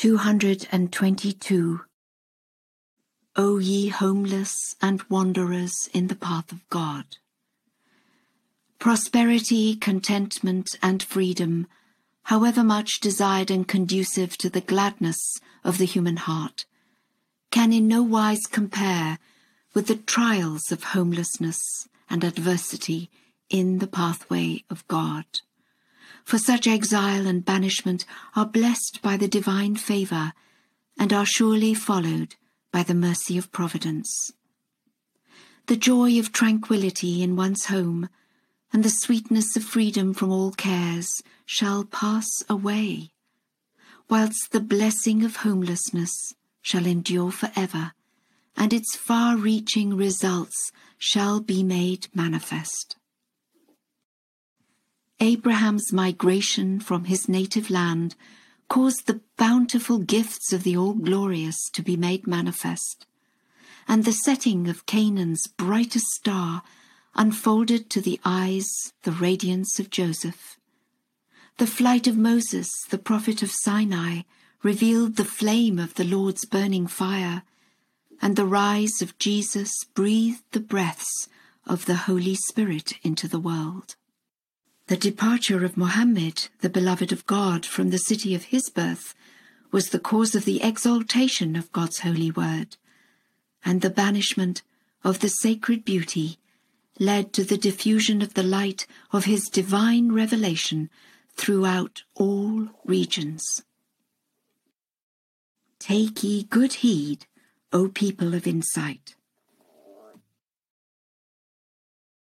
222. O ye homeless and wanderers in the path of God. Prosperity, contentment, and freedom, however much desired and conducive to the gladness of the human heart, can in no wise compare with the trials of homelessness and adversity in the pathway of God. For such exile and banishment are blessed by the divine favour and are surely followed by the mercy of Providence. The joy of tranquillity in one's home and the sweetness of freedom from all cares shall pass away, whilst the blessing of homelessness shall endure forever, and its far-reaching results shall be made manifest. Abraham's migration from his native land caused the bountiful gifts of the All-Glorious to be made manifest, and the setting of Canaan's brightest star unfolded to the eyes the radiance of Joseph. The flight of Moses, the prophet of Sinai, revealed the flame of the Lord's burning fire, and the rise of Jesus breathed the breaths of the Holy Spirit into the world. The departure of Muhammad, the beloved of God, from the city of his birth was the cause of the exaltation of God's holy word, and the banishment of the sacred beauty led to the diffusion of the light of his divine revelation throughout all regions. Take ye good heed, O people of insight.